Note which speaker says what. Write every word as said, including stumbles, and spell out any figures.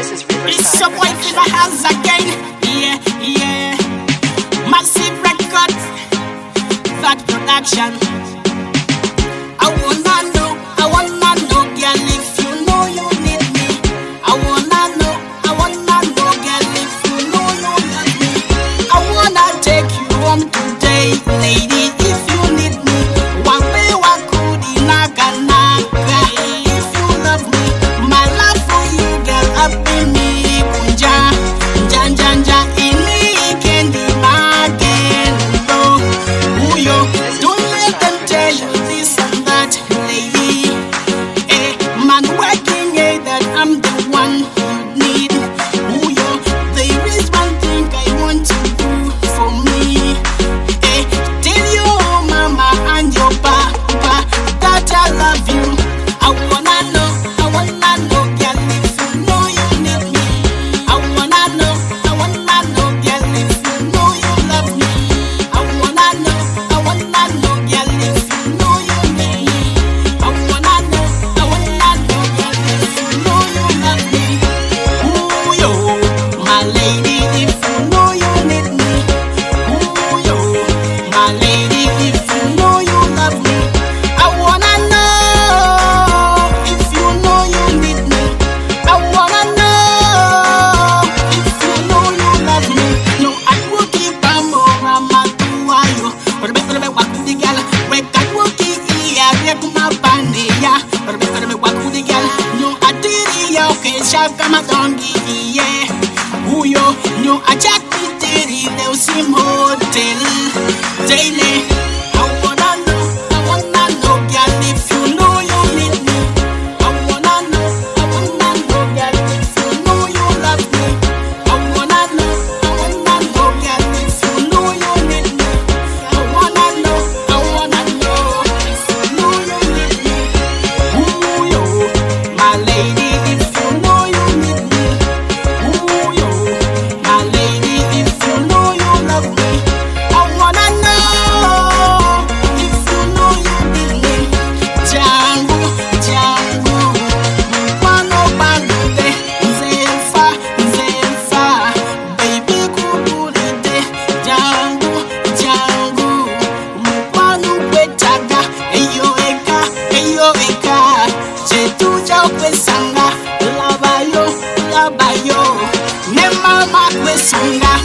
Speaker 1: This is Riverside.
Speaker 2: It's your boy in the house again. Yeah, yeah. Massive records. That production. I wanna know, I wanna know, girl, if you know you need me. I wanna know, I wanna know, girl, if you know you love me. I wanna take you home today, lady, if you need me. Wape wakudi naga naga. If you love me, my love for you, girl, up in me. Kunja, nja nja nja, ini kendi magen. Oh, uyo, don't let them tell you this and that, lady. Eh, man working, eh, that I'm the one you need. Uyo, there is one thing I want to do for me. Eh, tell your mama and your papa that I love you. I wanna know, I wanna know, girl, if you know you need me. I wanna know, I wanna know, girl, if you know you love me. I wanna know, I wanna know, girl, if you know you need me. I wanna know, I wanna know, girl, if you know you love me. Ooh, yo, my lady, if you know you need me. Ooh, yo, my lady, if you know you love me. I wanna know if you know you need me. I wanna know if you know you love me. No, I will keep on more, I'm a do-I-yo. Or be or be waku the gal, we can walk in here, we come up and yeah. Or be or be waku the gal, no, I did it, okay, shaka my donkey, yeah. Who yo, no, I jack it, they'll see hotel daily. I wanna know, I wanna know, girl, if you know you need me. I wanna know, I wanna know, girl, if you know you love me. I wanna know, I wanna know, girl, if you know you need me. I wanna know, I wanna know, if you know you need me. Ooh, yo, my lady, if you know you need me. Ooh, yo, my lady, if you know you love me. I wanna know if you know you need me. Jangu, jangu, mkwano balute, nzefa, nzefa, baby kubulite. Jangu, jangu, mkwano kwetaga, eyo eka, eyo eka. Chetuja kwesanga, labayo, labayo, ne mama kwesanga.